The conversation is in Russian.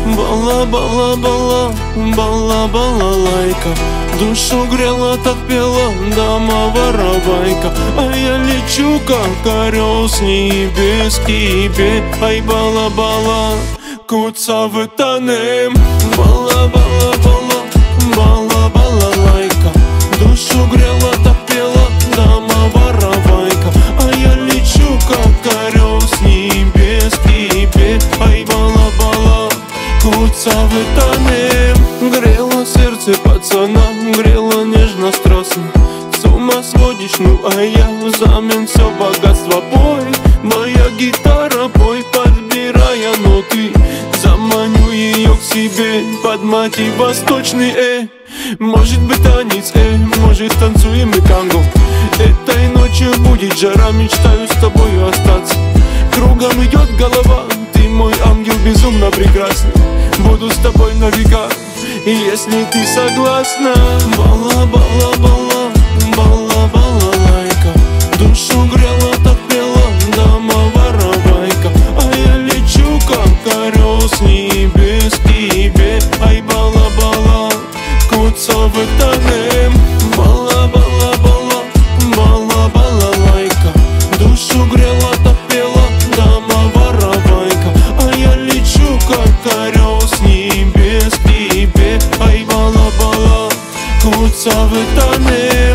Бала-бала-бала, бала-балалайка, душу грела, так пела дома-воровайка. А я лечу, как орел с небес к тебе. Ай, бала-бала, куцавытанем. Бала-бала-бала, бала-балалайка, душу грела, так пела дома-воровайка. А я лечу, как орел с небес к тебе. Ай, бала-бала, куцавытанем. Грела сердце пацана, грела нежно, страстно. С ума сводишь, ну а я взамен все богатство. Пой, моя гитара, пой, подбирая ноты. Заманю ее к себе под мотив восточный, Может быть танец, может танцуем и танго. Этой ночью будет жара, мечтаю с тобою остаться. Кругом идет голова, ты мой ангел безумно прекрасный. Буду с тобой на века, если ты согласна. Бала-бала-бала, бала-балалайка, душу грела, так пела дома-воровайка. А я лечу, как орел с небес к тебе. Ай, бала-бала, куцавытанем. Бала-бала-бала, бала-балалайка, душу грела, так пела дома-воровайка. А я лечу, как орел с небес к тебе. Ай, бала-бала, куцавытанем.